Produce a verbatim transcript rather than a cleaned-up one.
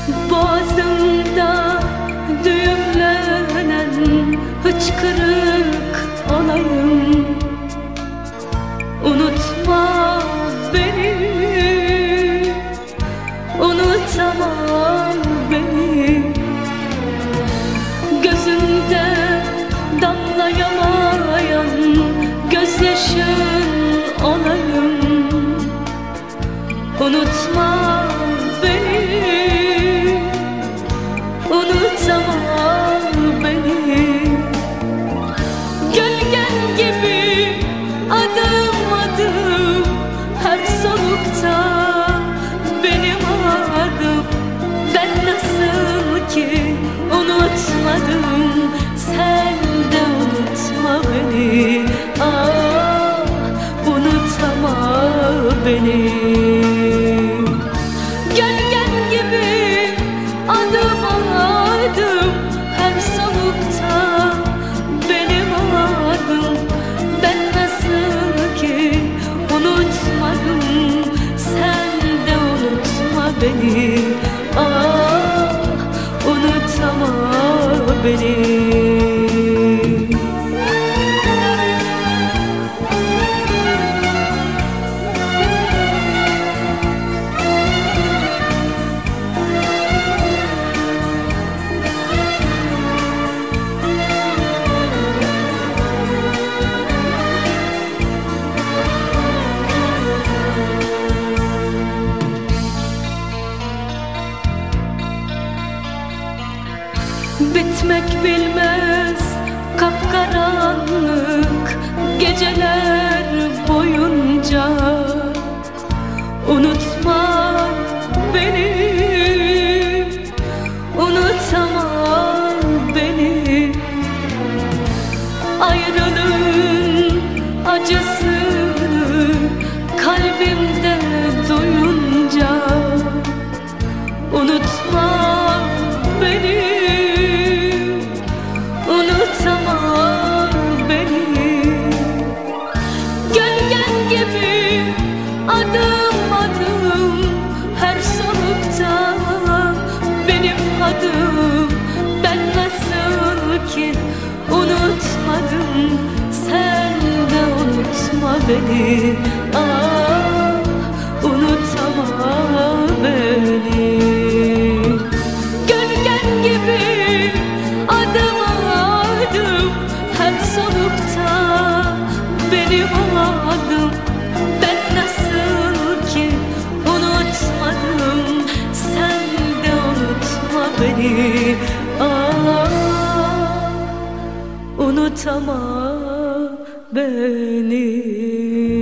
Boğazımda düğümlenen hıçkırık olayım. Unutma beni, unutamam beni. Gözümde damlayamayan gözyaşın olayım. Unutma beni, unutamam beni. Gölgen gibi adım adım her solukta benim adım. Ben nasıl ki unutmadım, sen de unutma beni. Ah, unutama beni. Gölgen gibi adım adım her solukta benim adım. Ben nasıl ki unutmadım, sen de unutma beni. Ah, unutama beni. Bitmek bilmez kapkaranlık geceler boyunca. Unutma beni, unutama beni. Ayrılığın acısını kalbimde duyunca. Unutma beni, unutamam beni. Gölgen gibi adım adım her solukta benim adım. Ben nasıl ki unutmadım, sen de unutma beni. Ah, unutama beni. Gölgen gibi adım adım her solukta benim adım. Ben nasıl ki unutmadım, sen de unutma beni. Ah, unutama beni.